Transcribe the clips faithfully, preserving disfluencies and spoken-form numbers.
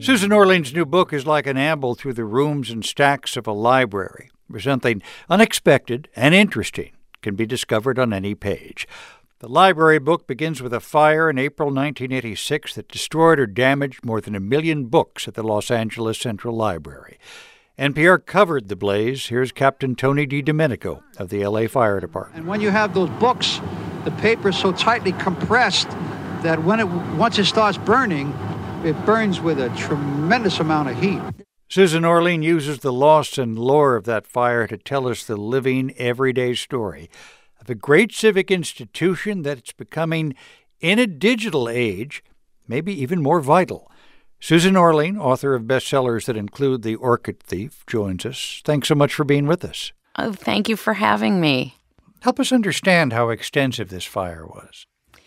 Susan Orlean's new book is like an amble through the rooms and stacks of a library, where something unexpected and interesting can be discovered on any page. The library book begins with a fire in April nineteen eighty-six that destroyed or damaged more than a million books at the Los Angeles Central Library. N P R covered the blaze. Here's Captain Tony DiDomenico of the L A Fire Department. And when you have those books, the paper is so tightly compressed that when it once it starts burning, it burns with a tremendous amount of heat. Susan Orlean uses the loss and lore of that fire to tell us the living, everyday story of a great civic institution that's becoming, in a digital age, maybe even more vital. Susan Orlean, author of bestsellers that include The Orchid Thief, joins us. Thanks so much for being with us. Oh, thank you for having me. Help us understand how extensive this fire was.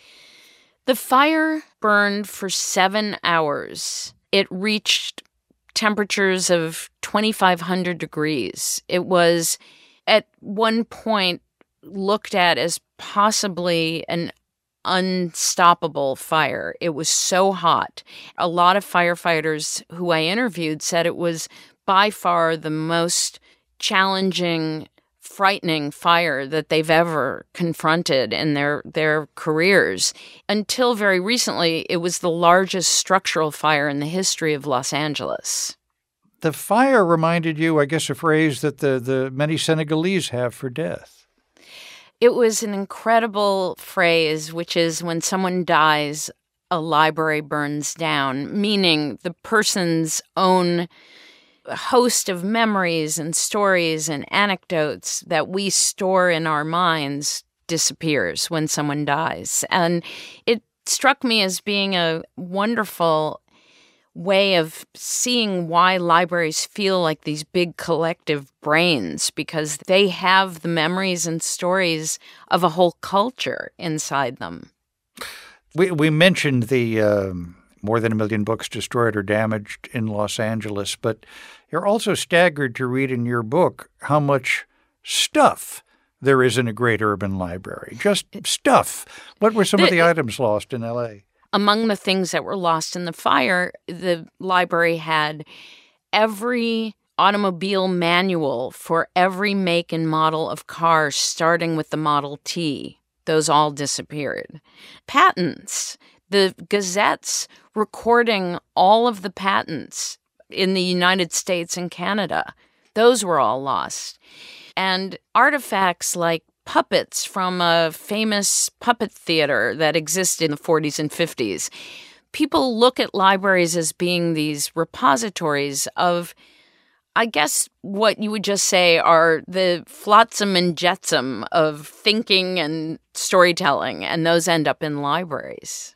The fire burned for seven hours. It reached temperatures of twenty-five hundred degrees. It was, at one point, looked at as possibly an unstoppable fire. It was so hot. A lot of firefighters who I interviewed said it was by far the most challenging, frightening fire that they've ever confronted in their, their careers. Until very recently, it was the largest structural fire in the history of Los Angeles. The fire reminded you, I guess, a phrase that the, the many Senegalese have for death. It was an incredible phrase, which is when someone dies, a library burns down, meaning the person's own host of memories and stories and anecdotes that we store in our minds disappears when someone dies. And it struck me as being a wonderful way of seeing why libraries feel like these big collective brains, because they have the memories and stories of a whole culture inside them. We we mentioned the um, more than a million books destroyed or damaged in Los Angeles, but you're also staggered to read in your book how much stuff there is in a great urban library. Just stuff. What were some the, of the items lost in L A? Among the things that were lost in the fire, the library had every automobile manual for every make and model of cars, starting with the Model T. Those all disappeared. Patents, the gazettes recording all of the patents in the United States and Canada, those were all lost. And artifacts like puppets from a famous puppet theater that existed in the forties and fifties. People look at libraries as being these repositories of, I guess, what you would just say are the flotsam and jetsam of thinking and storytelling, and those end up in libraries.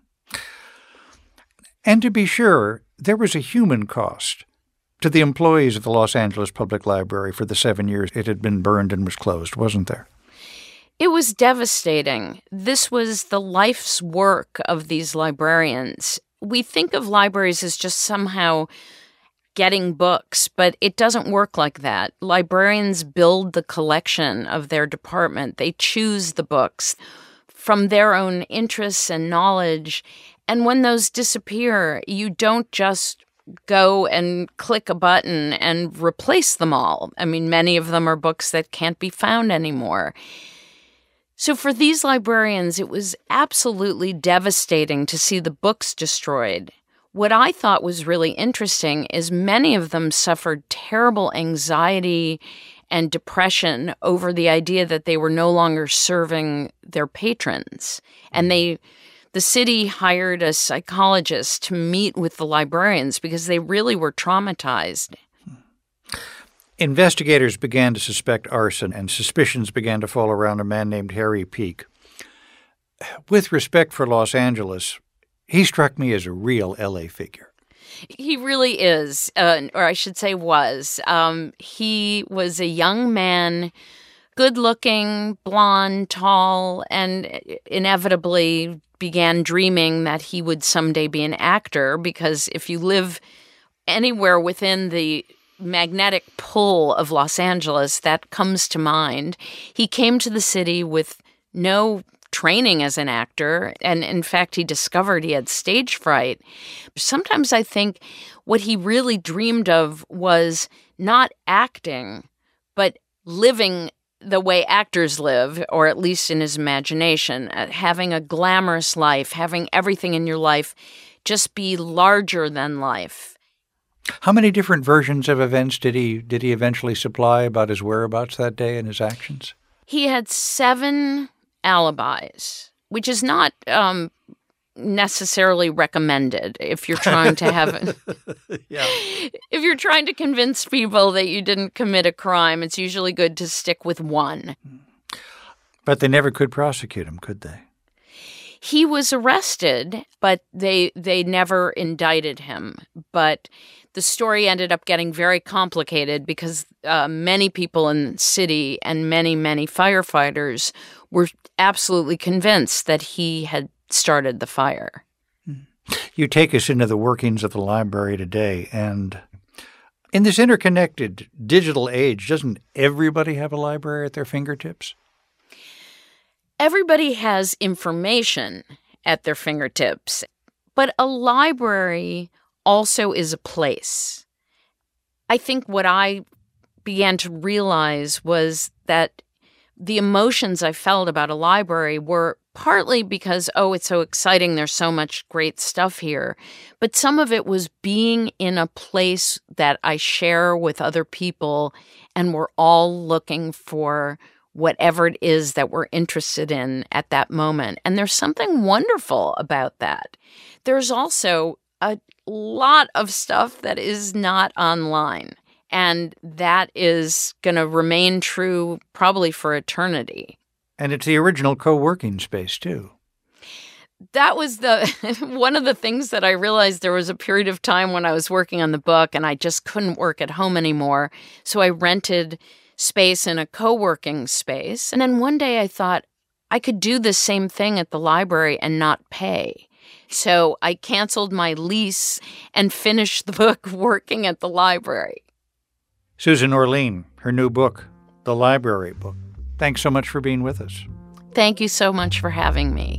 And to be sure, there was a human cost to the employees of the Los Angeles Public Library for the seven years it had been burned and was closed, wasn't there? It was devastating. This was the life's work of these librarians. We think of libraries as just somehow getting books, but it doesn't work like that. Librarians build the collection of their department. They choose the books from their own interests and knowledge. And when those disappear, you don't just go and click a button and replace them all. I mean, many of them are books that can't be found anymore. So for these librarians, it was absolutely devastating to see the books destroyed. What I thought was really interesting is many of them suffered terrible anxiety and depression over the idea that they were no longer serving their patrons. And they, the city hired a psychologist to meet with the librarians because they really were traumatized. Investigators began to suspect arson, and suspicions began to fall around a man named Harry Peak. With respect for Los Angeles, he struck me as a real L A figure. He really is, uh, or I should say was. Um, he was a young man, good-looking, blonde, tall, and inevitably began dreaming that he would someday be an actor, because if you live anywhere within the magnetic pull of Los Angeles, that comes to mind. He came to the city with no training as an actor. And in fact, he discovered he had stage fright. Sometimes I think what he really dreamed of was not acting, but living the way actors live, or at least in his imagination, uh, having a glamorous life, having everything in your life just be larger than life. How many different versions of events did he did he eventually supply about his whereabouts that day and his actions? He had seven alibis, which is not um, necessarily recommended if you're trying to have yeah. if you're trying to convince people that you didn't commit a crime. It's usually good to stick with one. But they never could prosecute him, could they? He was arrested, but they they never indicted him. But the story ended up getting very complicated because uh, many people in the city and many, many firefighters were absolutely convinced that he had started the fire. You take us into the workings of the library today, and in this interconnected digital age, doesn't everybody have a library at their fingertips? Everybody has information at their fingertips, but a library also is a place. I think what I began to realize was that the emotions I felt about a library were partly because, oh, it's so exciting, there's so much great stuff here, but some of it was being in a place that I share with other people, and we're all looking for whatever it is that we're interested in at that moment. And there's something wonderful about that. There's also a lot of stuff that is not online, and that is going to remain true probably for eternity. And it's the original co-working space, too. That was the one of the things that I realized. There was a period of time when I was working on the book and I just couldn't work at home anymore. So I rented space in a co-working space. And then one day I thought I could do the same thing at the library and not pay. So I canceled my lease and finished the book working at the library. Susan Orlean, her new book, The Library Book. Thanks so much for being with us. Thank you so much for having me.